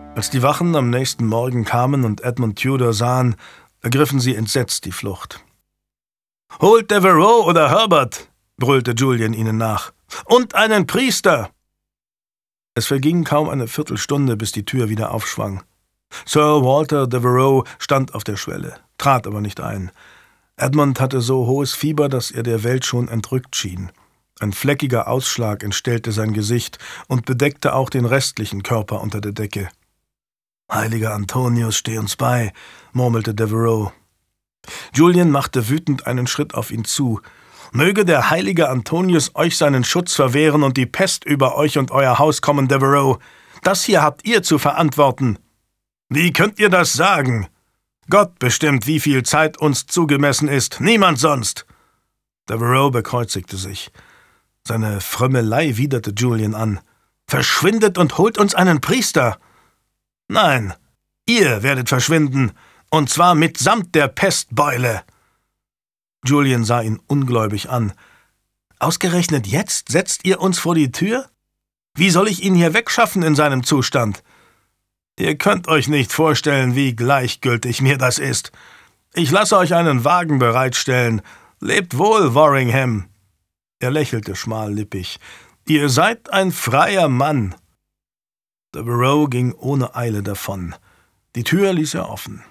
Als die Wachen am nächsten Morgen kamen und Edmund Tudor sahen, ergriffen sie entsetzt die Flucht. »Holt Devereux oder Herbert«, brüllte Julian ihnen nach. »Und einen Priester!« Es verging kaum eine Viertelstunde, bis die Tür wieder aufschwang. Sir Walter Devereux stand auf der Schwelle, trat aber nicht ein. Edmund hatte so hohes Fieber, dass er der Welt schon entrückt schien. Ein fleckiger Ausschlag entstellte sein Gesicht und bedeckte auch den restlichen Körper unter der Decke. »Heiliger Antonius, steh uns bei«, murmelte Devereux. Julian machte wütend einen Schritt auf ihn zu. »Möge der heilige Antonius euch seinen Schutz verwehren und die Pest über euch und euer Haus kommen, Devereux. Das hier habt ihr zu verantworten.« »Wie könnt ihr das sagen? Gott bestimmt, wie viel Zeit uns zugemessen ist, niemand sonst.« Devereux bekreuzigte sich. Seine Frömmelei widerte Julian an. »Verschwindet und holt uns einen Priester!« »Nein, ihr werdet verschwinden, und zwar mitsamt der Pestbeule!« Julian sah ihn ungläubig an. »Ausgerechnet jetzt setzt ihr uns vor die Tür? Wie soll ich ihn hier wegschaffen in seinem Zustand? Ihr könnt euch nicht vorstellen, wie gleichgültig mir das ist. Ich lasse euch einen Wagen bereitstellen. Lebt wohl, Worringham!« Er lächelte schmallippig. »Ihr seid ein freier Mann!« Devereux ging ohne Eile davon. Die Tür ließ er offen.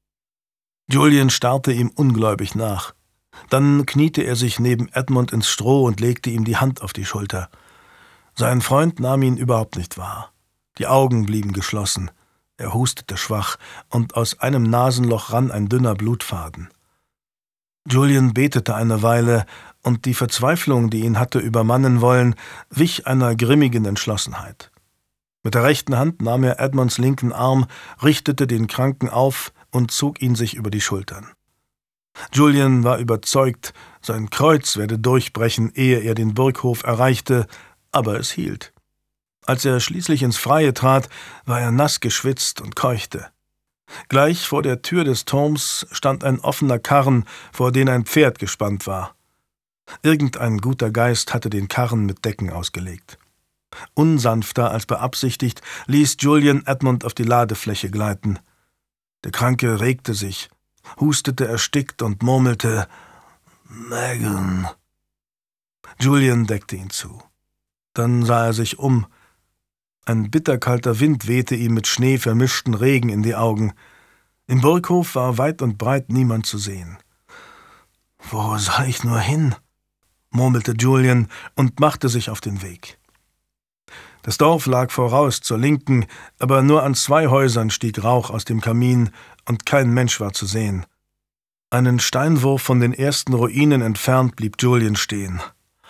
Julian starrte ihm ungläubig nach. Dann kniete er sich neben Edmund ins Stroh und legte ihm die Hand auf die Schulter. Sein Freund nahm ihn überhaupt nicht wahr. Die Augen blieben geschlossen. Er hustete schwach, und aus einem Nasenloch rann ein dünner Blutfaden. Julian betete eine Weile, und die Verzweiflung, die ihn hatte übermannen wollen, wich einer grimmigen Entschlossenheit. Mit der rechten Hand nahm er Edmunds linken Arm, richtete den Kranken auf und zog ihn sich über die Schultern. Julian war überzeugt, sein Kreuz werde durchbrechen, ehe er den Burghof erreichte, aber es hielt. Als er schließlich ins Freie trat, war er nass geschwitzt und keuchte. Gleich vor der Tür des Turms stand ein offener Karren, vor den ein Pferd gespannt war. Irgendein guter Geist hatte den Karren mit Decken ausgelegt. Unsanfter als beabsichtigt ließ Julian Edmund auf die Ladefläche gleiten. Der Kranke regte sich, hustete erstickt und murmelte »Megan«. Julian deckte ihn zu. Dann sah er sich um. Ein bitterkalter Wind wehte ihm mit Schnee vermischten Regen in die Augen. Im Burghof war weit und breit niemand zu sehen. »Wo soll ich nur hin?«, murmelte Julian und machte sich auf den Weg. Das Dorf lag voraus zur Linken, aber nur an 2 Häusern stieg Rauch aus dem Kamin, und kein Mensch war zu sehen. Einen Steinwurf von den ersten Ruinen entfernt blieb Julian stehen.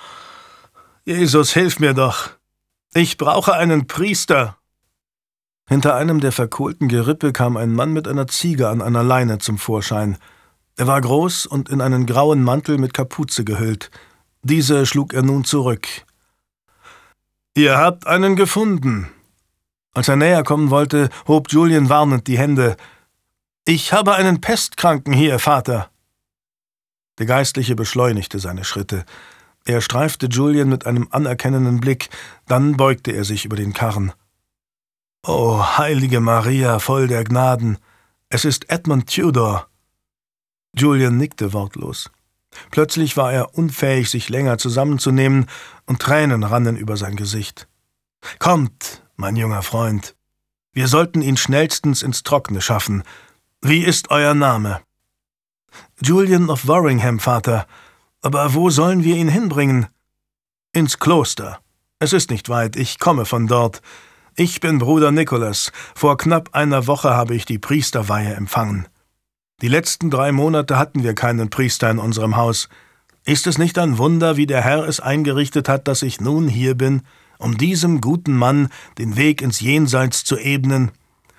»Jesus, hilf mir doch! Ich brauche einen Priester!« Hinter einem der verkohlten Gerippe kam ein Mann mit einer Ziege an einer Leine zum Vorschein. Er war groß und in einen grauen Mantel mit Kapuze gehüllt. Diese schlug er nun zurück. »Ihr habt einen gefunden!« Als er näher kommen wollte, hob Julian warnend die Hände. »Ich habe einen Pestkranken hier, Vater!« Der Geistliche beschleunigte seine Schritte. Er streifte Julian mit einem anerkennenden Blick, dann beugte er sich über den Karren. »O heilige Maria, voll der Gnaden! Es ist Edmund Tudor!« Julian nickte wortlos. Plötzlich war er unfähig, sich länger zusammenzunehmen, und Tränen rannen über sein Gesicht. »Kommt, mein junger Freund. Wir sollten ihn schnellstens ins Trockene schaffen. Wie ist euer Name?« »Julian of Worringham, Vater. Aber wo sollen wir ihn hinbringen?« »Ins Kloster. Es ist nicht weit, ich komme von dort. Ich bin Bruder Nicholas. Vor knapp einer Woche habe ich die Priesterweihe empfangen. Die letzten 3 Monate hatten wir keinen Priester in unserem Haus. Ist es nicht ein Wunder, wie der Herr es eingerichtet hat, dass ich nun hier bin, um diesem guten Mann den Weg ins Jenseits zu ebnen?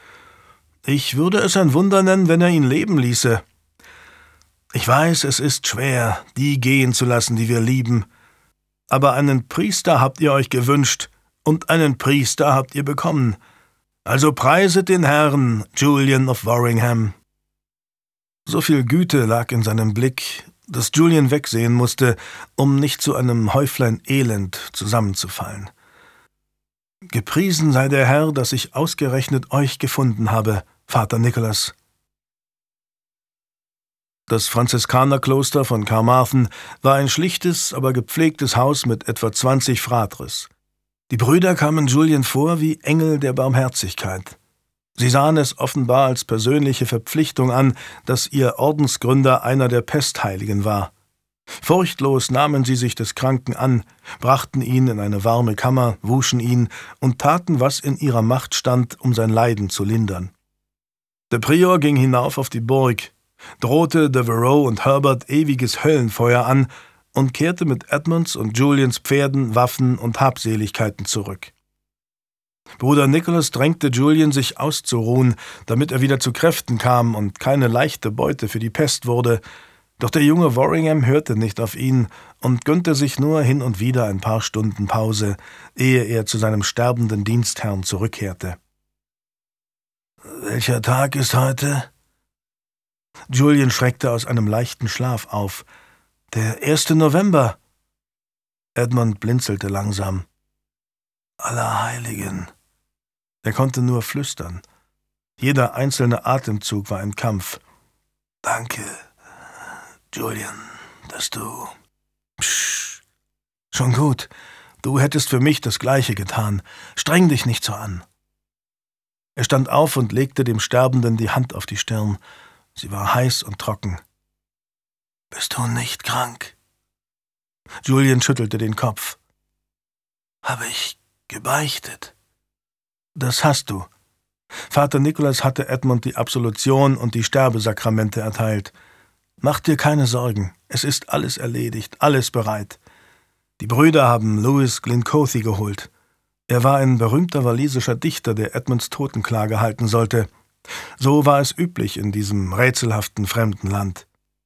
Ich würde es ein Wunder nennen, wenn er ihn leben ließe. Ich weiß, es ist schwer, die gehen zu lassen, die wir lieben. Aber einen Priester habt ihr euch gewünscht, und einen Priester habt ihr bekommen. Also preiset den Herrn, Julian of Worringham.« So viel Güte lag in seinem Blick, dass Julian wegsehen musste, um nicht zu einem Häuflein Elend zusammenzufallen. »Gepriesen sei der Herr, dass ich ausgerechnet euch gefunden habe, Vater Nicholas.« Das Franziskanerkloster von Carmarthen war ein schlichtes, aber gepflegtes Haus mit etwa 20 Fratres. Die Brüder kamen Julian vor wie Engel der Barmherzigkeit. Sie sahen es offenbar als persönliche Verpflichtung an, dass ihr Ordensgründer einer der Pestheiligen war. Furchtlos nahmen sie sich des Kranken an, brachten ihn in eine warme Kammer, wuschen ihn und taten, was in ihrer Macht stand, um sein Leiden zu lindern. Der Prior ging hinauf auf die Burg, drohte Devereux und Herbert ewiges Höllenfeuer an und kehrte mit Edmunds und Julians Pferden, Waffen und Habseligkeiten zurück. Bruder Nicholas drängte Julian, sich auszuruhen, damit er wieder zu Kräften kam und keine leichte Beute für die Pest wurde, doch der junge Worringham hörte nicht auf ihn und gönnte sich nur hin und wieder ein paar Stunden Pause, ehe er zu seinem sterbenden Dienstherrn zurückkehrte. »Welcher Tag ist heute?« Julian schreckte aus einem leichten Schlaf auf. »Der 1. November.« Edmund blinzelte langsam. »Allerheiligen.« Er konnte nur flüstern. Jeder einzelne Atemzug war ein Kampf. »Danke, Julian, dass du...« »Psch, schon gut. Du hättest für mich das Gleiche getan. Streng dich nicht so an.« Er stand auf und legte dem Sterbenden die Hand auf die Stirn. Sie war heiß und trocken. »Bist du nicht krank?« Julian schüttelte den Kopf. »Habe ich gebeichtet?« »Das hast du.« Vater Nicholas hatte Edmund die Absolution und die Sterbesakramente erteilt. »Mach dir keine Sorgen, es ist alles erledigt, alles bereit. Die Brüder haben Louis Glencothi geholt. Er war ein berühmter walisischer Dichter, der Edmunds Totenklage halten sollte. So war es üblich in diesem rätselhaften fremden Land.«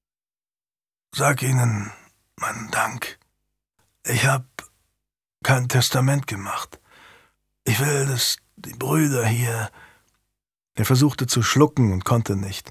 »Sag ihnen meinen Dank. Ich habe kein Testament gemacht. Ich will, dass die Brüder hier...« Er versuchte zu schlucken und konnte nicht.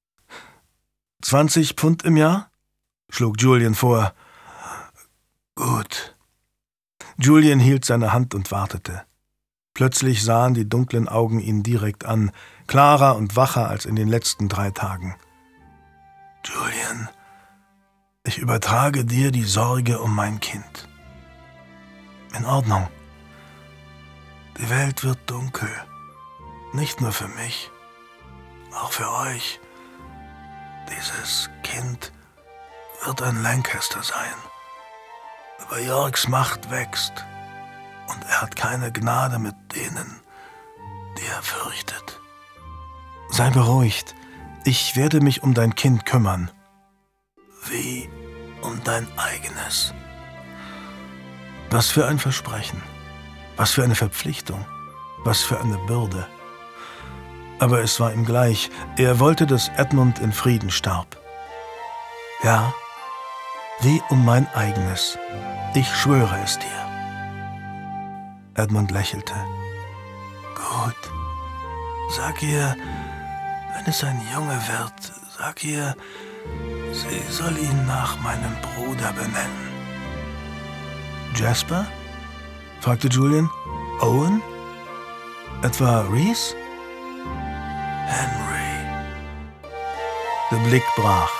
20 Pfund im Jahr?« schlug Julian vor. »Gut.« Julian hielt seine Hand und wartete. Plötzlich sahen die dunklen Augen ihn direkt an, klarer und wacher als in den letzten 3 Tagen. »Julian, ich übertrage dir die Sorge um mein Kind.« »In Ordnung. Die Welt wird dunkel. Nicht nur für mich, auch für euch. Dieses Kind wird ein Lancaster sein. Aber Yorks Macht wächst und er hat keine Gnade mit denen, die er fürchtet.« »Sei beruhigt. Ich werde mich um dein Kind kümmern.« »Wie um dein eigenes?« Was für ein Versprechen. Was für eine Verpflichtung. Was für eine Bürde. Aber es war ihm gleich. Er wollte, dass Edmund in Frieden starb. »Ja, wie um mein eigenes. Ich schwöre es dir.« Edmund lächelte. »Gut. Sag ihr, wenn es ein Junge wird, sag ihr, sie soll ihn nach meinem Bruder benennen.« »Jasper?« fragte Julian. »Owen? Etwa Reese?« »Henry.« Der Blick brach.